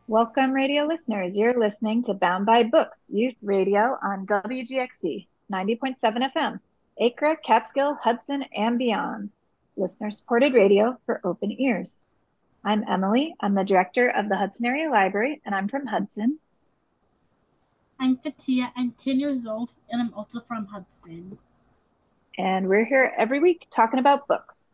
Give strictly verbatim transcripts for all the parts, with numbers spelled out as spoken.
Welcome, radio listeners. You're listening to Bound by Books, youth radio on W G X C ninety point seven F M, Acra, Catskill, Hudson, and beyond. Listener supported radio for open ears. I'm Emily. I'm the director of the Hudson Area Library, and I'm from Hudson. I'm Fatia. I'm ten years old, and I'm also from Hudson. And we're here every week talking about books.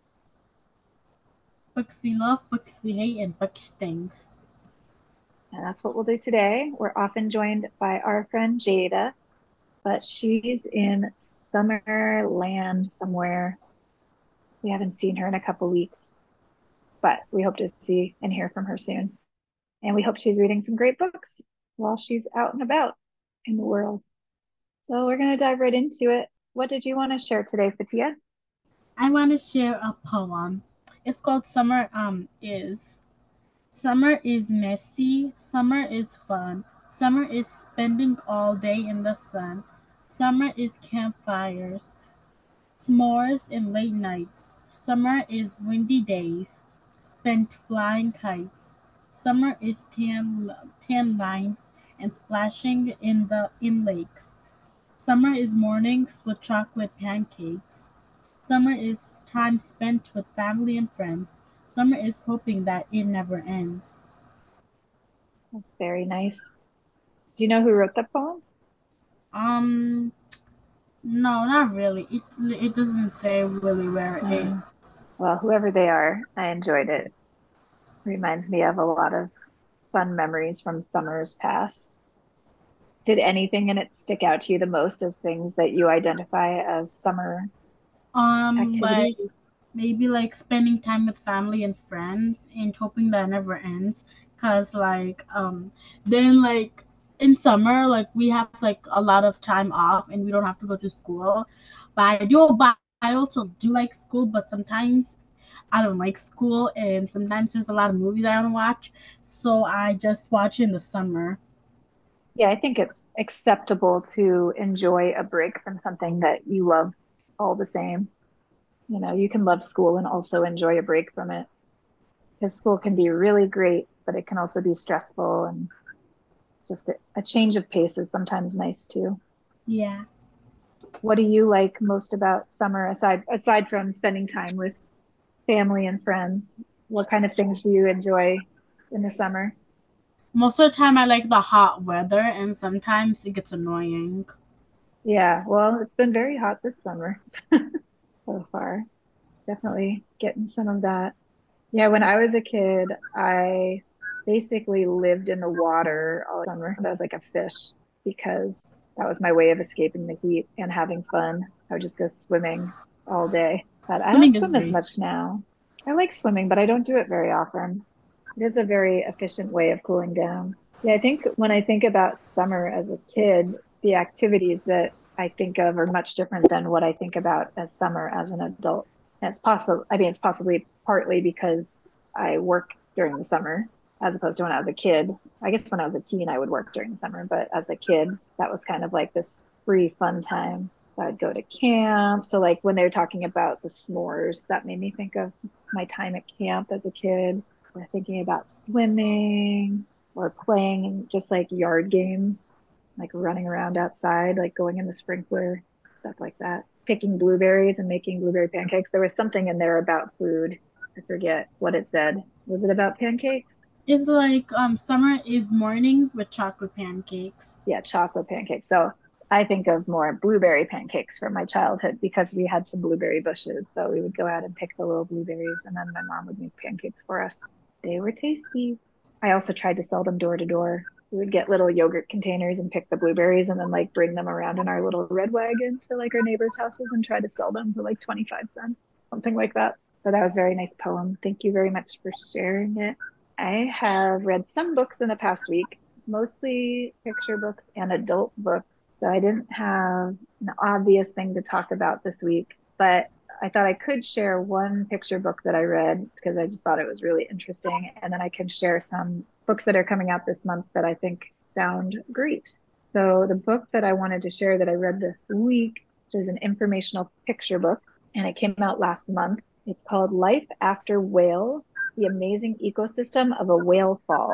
Books we love, books we hate, and bookish things. And that's what we'll do today. We're often joined by our friend Jada, but she's in summer land somewhere. We haven't seen her in a couple weeks, but we hope to see and hear from her soon. And we hope she's reading some great books while she's out and about in the world. So we're going to dive right into it. What did you want to share today, Fatia? I want to share a poem. It's called Summer um Is. Summer is messy. Summer is fun. Summer is spending all day in the sun. Summer is campfires, s'mores, and late nights. Summer is windy days spent flying kites. Summer is tan, tan lines and splashing in the in lakes. Summer is mornings with chocolate pancakes. Summer is time spent with family and friends. Summer is hoping that it never ends. That's very nice. Do you know who wrote the poem? Um, no, not really. It it doesn't say really where it is. Uh, well, whoever they are, I enjoyed it. Reminds me of a lot of fun memories from summers past. Did anything in it stick out to you the most as things that you identify as summer Um, like activities? maybe like spending time with family and friends and hoping that never ends. Cause like um, then like in summer like we have like a lot of time off and we don't have to go to school. But I do, but I also do like school. But sometimes I don't like school, and sometimes there's a lot of movies I don't watch. So I just watch in the summer. Yeah, I think it's acceptable to enjoy a break from something that you love all the same. You know, you can love school and also enjoy a break from it because school can be really great, but it can also be stressful and just a, a change of pace is sometimes nice too. Yeah. What do you like most about summer aside aside from spending time with family and friends? What kind of things do you enjoy in the summer? Most of the time, I like the hot weather, and sometimes it gets annoying. Yeah, well, it's been very hot this summer so far. Definitely getting some of that. Yeah, when I was a kid, I basically lived in the water all summer. I was like a fish because that was my way of escaping the heat and having fun. I would just go swimming all day. But I don't Swimming is swim as great. much now. I like swimming, but I don't do it very often. It is a very efficient way of cooling down. Yeah, I think when I think about summer as a kid, the activities that I think of are much different than what I think about as summer as an adult. And it's possible, I mean, it's possibly partly because I work during the summer as opposed to when I was a kid. I guess when I was a teen, I would work during the summer, but as a kid, that was kind of like this free fun time. So I'd go to camp. So, like when they were talking about the s'mores, that made me think of my time at camp as a kid. Or thinking about swimming or playing just like yard games, like running around outside, like going in the sprinkler, stuff like that. Picking blueberries and making blueberry pancakes. There was something in there about food. I forget what it said. Was it about pancakes? It's like um summer is morning with chocolate pancakes. Yeah, chocolate pancakes. So I think of more blueberry pancakes from my childhood because we had some blueberry bushes. So we would go out and pick the little blueberries, and then my mom would make pancakes for us. They were tasty. I also tried to sell them door to door. We would get little yogurt containers and pick the blueberries and then like bring them around in our little red wagon to like our neighbors' houses and try to sell them for like twenty-five cents, something like that. So that was a very nice poem. Thank you very much for sharing it. I have read some books in the past week, mostly picture books and adult books. So I didn't have an obvious thing to talk about this week, but I thought I could share one picture book that I read because I just thought it was really interesting. And then I can share some books that are coming out this month that I think sound great. So the book that I wanted to share that I read this week, which is an informational picture book, and it came out last month. It's called Life After Whale: The Amazing Ecosystem of a Whale Fall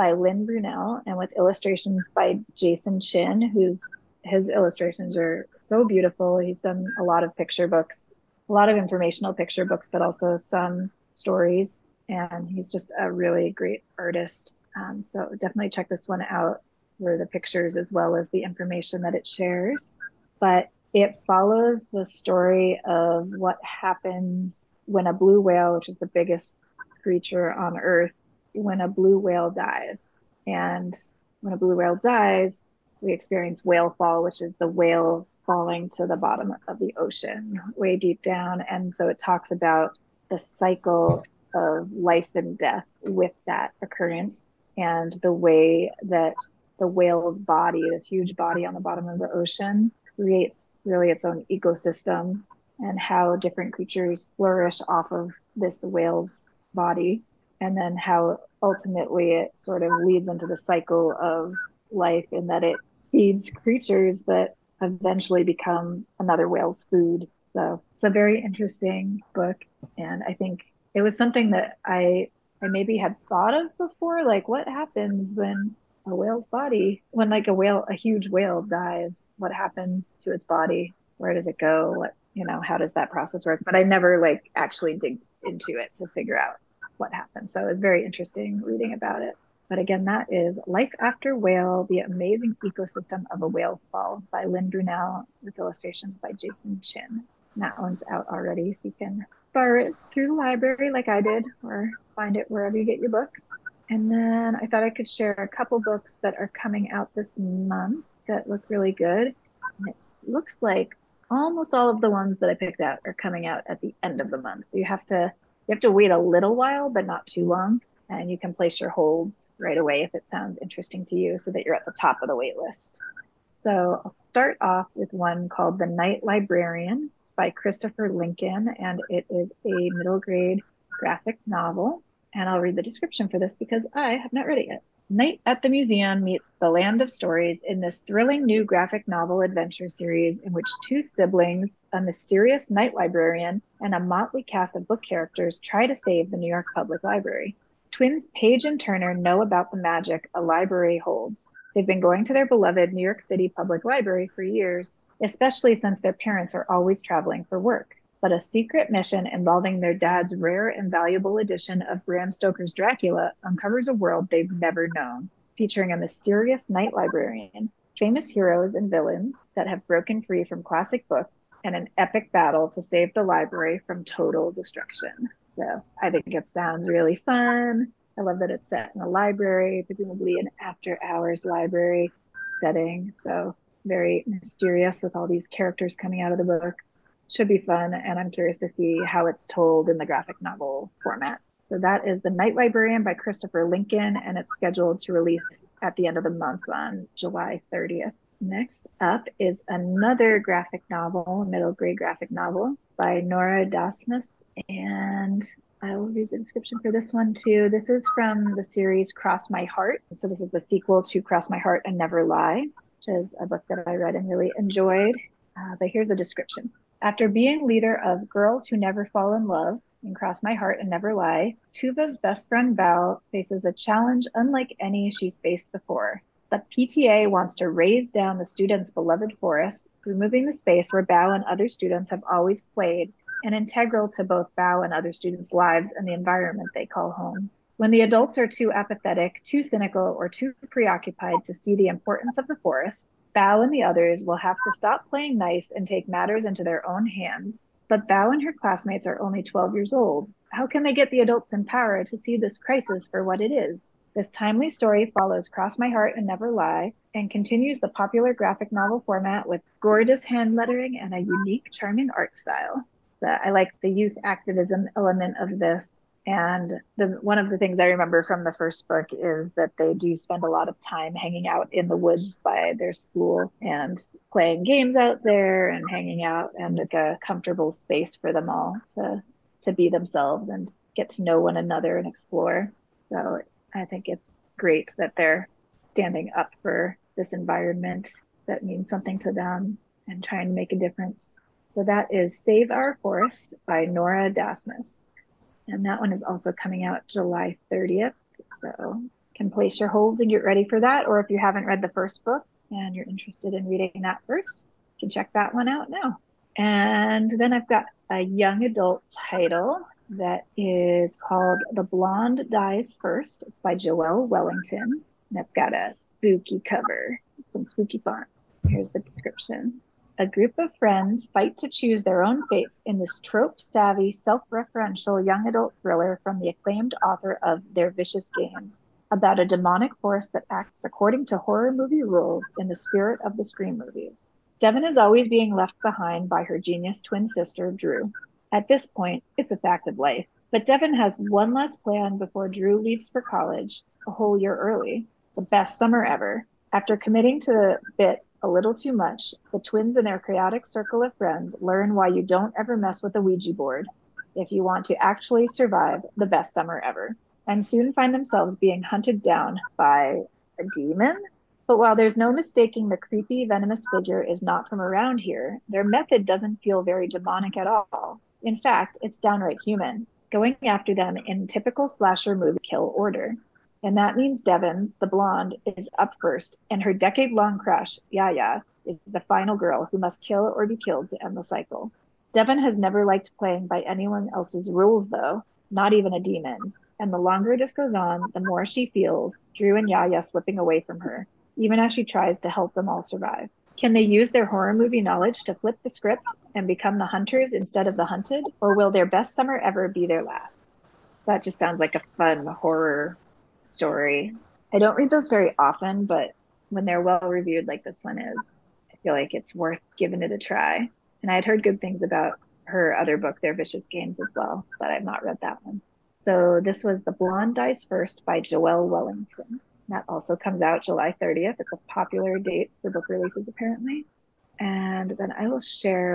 by Lynn Brunel and with illustrations by Jason Chin, who's his illustrations are so beautiful. He's done a lot of picture books, a lot of informational picture books, but also some stories. And he's just a really great artist. Um, so definitely check this one out for the pictures as well as the information that it shares. But it follows the story of what happens when a blue whale, which is the biggest creature on Earth, when a blue whale dies. And when a blue whale dies, we experience whale fall, which is the whale falling to the bottom of the ocean, way deep down. And so it talks about the cycle of life and death with that occurrence and the way that the whale's body, this huge body on the bottom of the ocean, creates really its own ecosystem, and how different creatures flourish off of this whale's body, and then how ultimately it sort of leads into the cycle of life in that it feeds creatures that eventually become another whale's food. So it's a very interesting book, and I think it was something that I I maybe had thought of before, like what happens when a whale's body, when like a whale, a huge whale dies, what happens to its body? Where does it go? What, you know, how does that process work? But I never like actually digged into it to figure out what happened. So it was very interesting reading about it. But again, that is Life After Whale, The Amazing Ecosystem of a Whale Fall by Lynn Brunel with illustrations by Jason Chin. And that one's out already, so you can borrow it through the library like I did, or find it wherever you get your books. And then I thought I could share a couple books that are coming out this month that look really good. And it looks like almost all of the ones that I picked out are coming out at the end of the month. So you have to you have to wait a little while, but not too long. And you can place your holds right away if it sounds interesting to you so that you're at the top of the wait list. So I'll start off with one called The Night Librarian. It's by Christopher Lincoln, and it is a middle grade graphic novel. And I'll read the description for this because I have not read it yet. Night at the Museum meets The Land of Stories in this thrilling new graphic novel adventure series in which two siblings, a mysterious night librarian, and a motley cast of book characters try to save the New York Public Library. Twins Paige and Turner know about the magic a library holds. They've been going to their beloved New York City Public Library for years, especially since their parents are always traveling for work. But a secret mission involving their dad's rare and valuable edition of Bram Stoker's Dracula uncovers a world they've never known, featuring a mysterious night librarian, famous heroes and villains that have broken free from classic books, and an epic battle to save the library from total destruction. So I think it sounds really fun. I love that it's set in a library, presumably an after-hours library setting. So very mysterious with all these characters coming out of the books. Should be fun, and I'm curious to see how it's told in the graphic novel format. So that is The Night Librarian by Christopher Lincoln, and it's scheduled to release at the end of the month on July thirtieth. Next up is another graphic novel, middle grade graphic novel by Nora Dasmus, and I will read the description for this one too. This is from the series Cross My Heart. So this is the sequel to Cross My Heart and Never Lie, which is a book that I read and really enjoyed. Uh, but here's the description. After being leader of Girls Who Never Fall in Love in Cross My Heart and Never Lie, Tuva's best friend Bao faces a challenge unlike any she's faced before. But P T A wants to raise down the students' beloved forest, removing the space where Bao and other students have always played, and integral to both Bao and other students' lives and the environment they call home. When the adults are too apathetic, too cynical, or too preoccupied to see the importance of the forest, Bao and the others will have to stop playing nice and take matters into their own hands. But Bao and her classmates are only twelve years old. How can they get the adults in power to see this crisis for what it is? This timely story follows Cross My Heart and Never Lie and continues the popular graphic novel format with gorgeous hand lettering and a unique, charming art style. So I like the youth activism element of this. And the, one of the things I remember from the first book is that they do spend a lot of time hanging out in the woods by their school and playing games out there and hanging out, and it's a comfortable space for them all to, to be themselves and get to know one another and explore. So I think it's great that they're standing up for this environment that means something to them and trying to make a difference. So that is Save Our Forest by Nora Dasmus. And that one is also coming out July thirtieth. So Can place your holds and get ready for that. Or if you haven't read the first book and you're interested in reading that first, you can check that one out now. And then I've got a young adult title that is called The Blonde Dies First. It's by Joelle Wellington, and it's got a spooky cover, some spooky font. Here's the description. A group of friends fight to choose their own fates in this trope-savvy, self-referential young adult thriller from the acclaimed author of Their Vicious Games, about a demonic force that acts according to horror movie rules in the spirit of the Scream movies. Devon is always being left behind by her genius twin sister, Drew. At this point, it's a fact of life. But Devon has one last plan before Drew leaves for college, a whole year early, the best summer ever. After committing to the bit a little too much, the twins and their chaotic circle of friends learn why you don't ever mess with a Ouija board if you want to actually survive the best summer ever, and soon find themselves being hunted down by a demon. But while there's no mistaking the creepy, venomous figure is not from around here, their method doesn't feel very demonic at all. In fact, it's downright human, going after them in typical slasher movie kill order. And that means Devon, the blonde, is up first, and her decade-long crush, Yaya, is the final girl who must kill or be killed to end the cycle. Devon has never liked playing by anyone else's rules, though, not even a demon's. And the longer this goes on, the more she feels Drew and Yaya slipping away from her, even as she tries to help them all survive. Can they use their horror movie knowledge to flip the script and become the hunters instead of the hunted? Or will their best summer ever be their last? That just sounds like a fun horror story. I don't read those very often, but when they're well reviewed like this one is, I feel like it's worth giving it a try. And I had heard good things about her other book, Their Vicious Games, as well, but I've not read that one. So this was The Blonde Dies First by Joelle Wellington. That also comes out July thirtieth. It's a popular date for book releases, apparently. And then I will share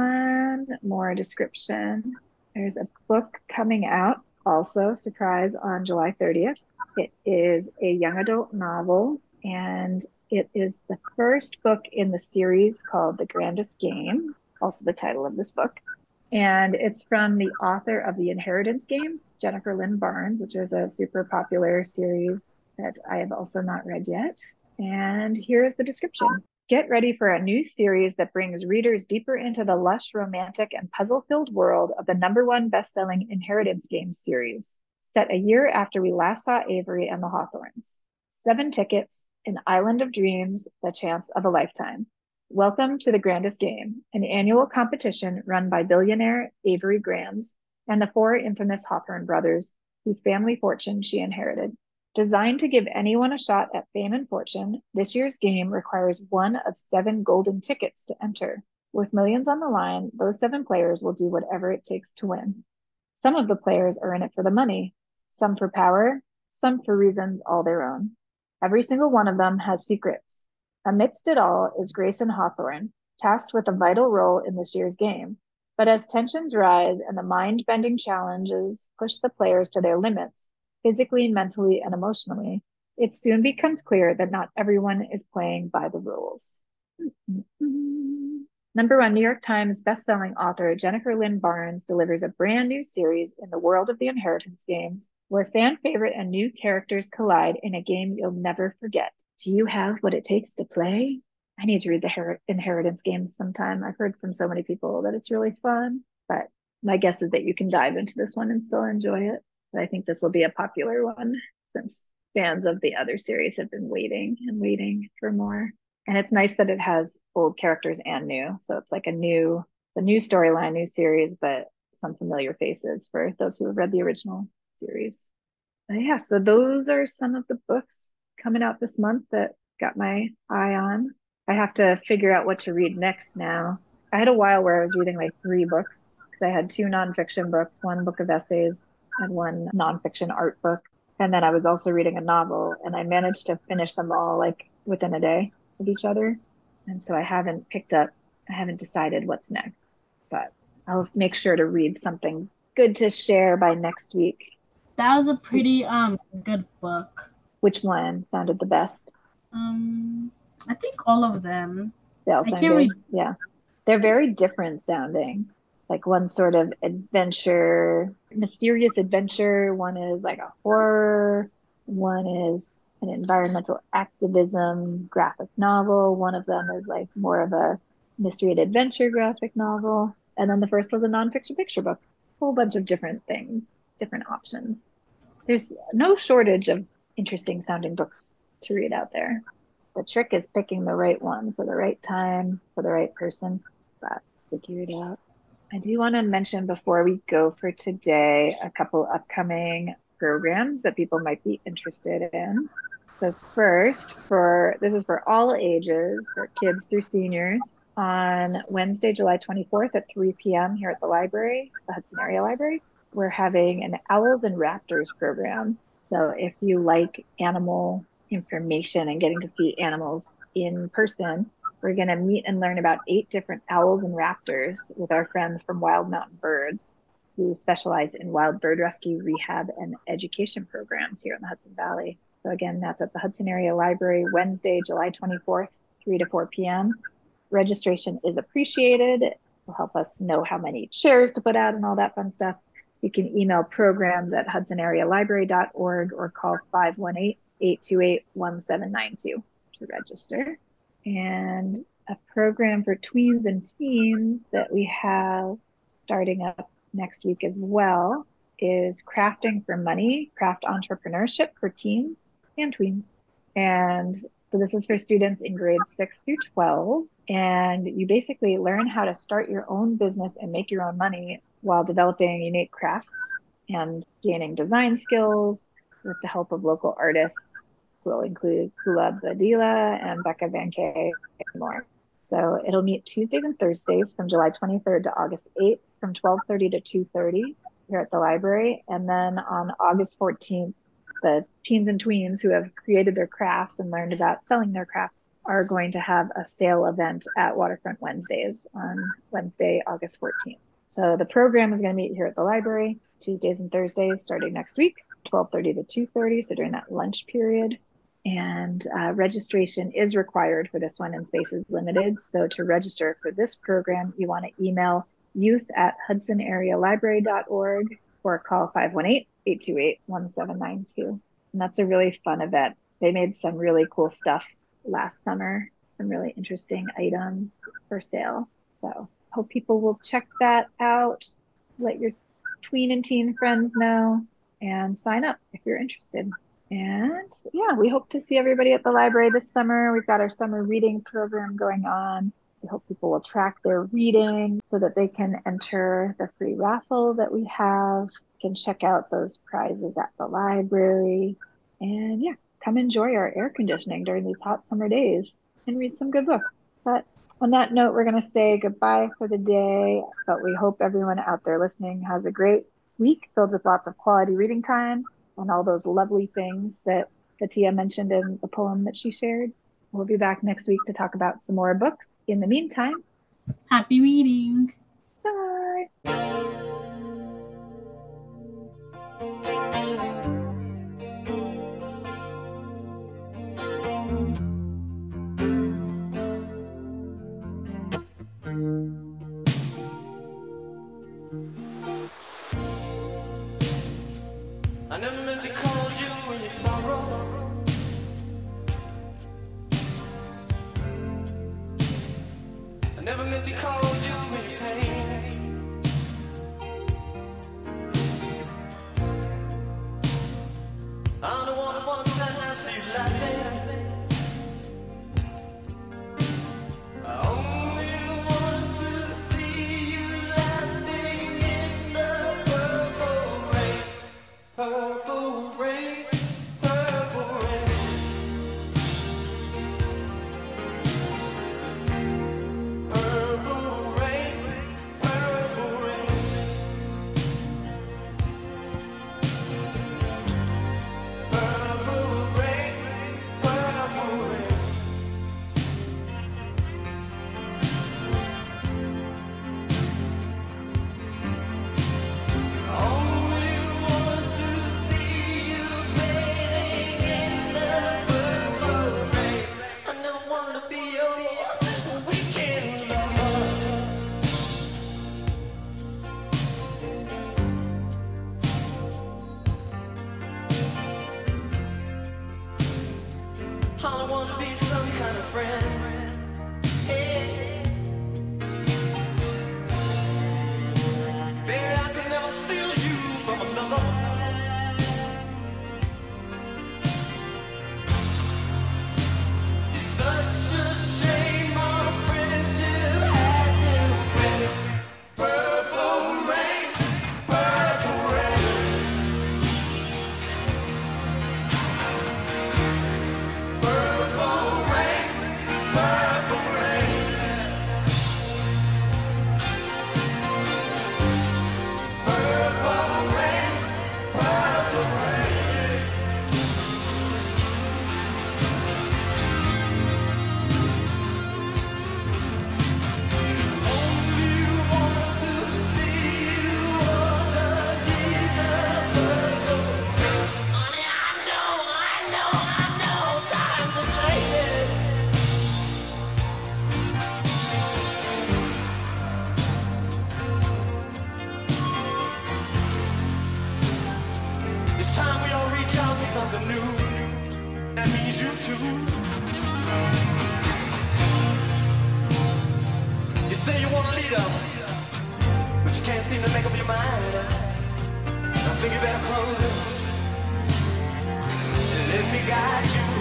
one more description. There's a book coming out, also, surprise, on July thirtieth. It is a young adult novel, and it is the first book in the series called The Grandest Game, also the title of this book. And it's from the author of The Inheritance Games, Jennifer Lynn Barnes, which is a super popular series that I have also not read yet. And here's the description. Get ready for a new series that brings readers deeper into the lush, romantic, and puzzle-filled world of the number one best-selling Inheritance Games series, set a year after we last saw Avery and the Hawthorns. Seven tickets, an island of dreams, the chance of a lifetime. Welcome to The Grandest Game, an annual competition run by billionaire Avery Grams and the four infamous Hawthorne brothers, whose family fortune she inherited. Designed to give anyone a shot at fame and fortune, this year's game requires one of seven golden tickets to enter. With millions on the line, those seven players will do whatever it takes to win. Some of the players are in it for the money, some for power, some for reasons all their own. Every single one of them has secrets. Amidst it all is Grayson Hawthorne, tasked with a vital role in this year's game. But as tensions rise and the mind-bending challenges push the players to their limits, physically, mentally, and emotionally, it soon becomes clear that not everyone is playing by the rules. Mm-hmm. Number one New York Times bestselling author Jennifer Lynn Barnes delivers a brand new series in the world of the Inheritance Games, where fan favorite and new characters collide in a game you'll never forget. Do you have what it takes to play? I need to read the Her- Inheritance Games sometime. I've heard from so many people that it's really fun, but my guess is that you can dive into this one and still enjoy it. But I think this will be a popular one since fans of the other series have been waiting and waiting for more. And it's nice that it has old characters and new. So it's like a new, a new storyline, new series, but some familiar faces for those who have read the original series. But yeah, so those are some of the books coming out this month that got my eye on. I have to figure out what to read next now. I had a while where I was reading like three books because I had two nonfiction books, one book of essays, and one nonfiction art book. And then I was also reading a novel, and I managed to finish them all like within a day of each other. And so I haven't picked up, I haven't decided what's next, but I'll make sure to read something good to share by next week. That was a pretty um good book. Which one sounded the best? Um, I think all of them. They all I sound can't good. read. Yeah. They're very different sounding. Like one sort of adventure, mysterious adventure. One is like a horror. One is an environmental activism graphic novel. One of them is like more of a mystery and adventure graphic novel. And then the first was a nonfiction picture book. A whole bunch of different things, different options. There's no shortage of interesting sounding books to read out there. The trick is picking the right one for the right time, for the right person. But figure it out. I do want to mention before we go for today a couple upcoming programs that people might be interested in. So first, for this is for all ages, for kids through seniors, on Wednesday, July twenty-fourth at three p.m. here at the library, the Hudson Area Library, we're having an Owls and Raptors program. So if you like animal information and getting to see animals in person, we're going to meet and learn about eight different owls and raptors with our friends from Wild Mountain Birds, who specialize in wild bird rescue, rehab, and education programs here in the Hudson Valley. So again, that's at the Hudson Area Library, Wednesday, July twenty-fourth, three to four p.m. Registration is appreciated. It will help us know how many shares to put out and all that fun stuff. So you can email programs at hudson area library dot org or call five one eight, eight two eight, one seven nine two to register. And a program for tweens and teens that we have starting up next week as well is Crafting for Money, Craft Entrepreneurship for Teens and Tweens. And so this is for students in grades six through twelve. And you basically learn how to start your own business and make your own money while developing unique crafts and gaining design skills with the help of local artists who will include Kula Badila and Becca Van Kay and more. So it'll meet Tuesdays and Thursdays from July twenty-third to August eighth from twelve thirty to two thirty here at the library. And then on August fourteenth, the teens and tweens who have created their crafts and learned about selling their crafts are going to have a sale event at Waterfront Wednesdays on Wednesday, August fourteenth. So the program is going to meet here at the library Tuesdays and Thursdays starting next week, twelve thirty to two thirty, so during that lunch period. And uh, registration is required for this one and space is limited. So to register for this program, you want to email youth at hudson area library dot org or call five one eight, eight two eight, one seven nine two. And that's a really fun event. They made some really cool stuff last summer, some really interesting items for sale. So hope people will check that out. Let your tween and teen friends know and sign up if you're interested. And yeah, we hope to see everybody at the library this summer. We've got our summer reading program going on. We hope people will track their reading so that they can enter the free raffle that we have. You can check out those prizes at the library. And yeah, come enjoy our air conditioning during these hot summer days and read some good books. But on that note, we're going to say goodbye for the day, but we hope everyone out there listening has a great week filled with lots of quality reading time and all those lovely things that Fatia mentioned in the poem that she shared. We'll be back next week to talk about some more books. In the meantime, happy reading. Bye. I never meant to call you in your sorrow. I never meant to call you in your pain. I'm the one who wants to have you laughing. I only want to see you laughing in the purple rain. Purple rain, purple rain. Purple rain. your mind. I think you better close it. Let me guide you.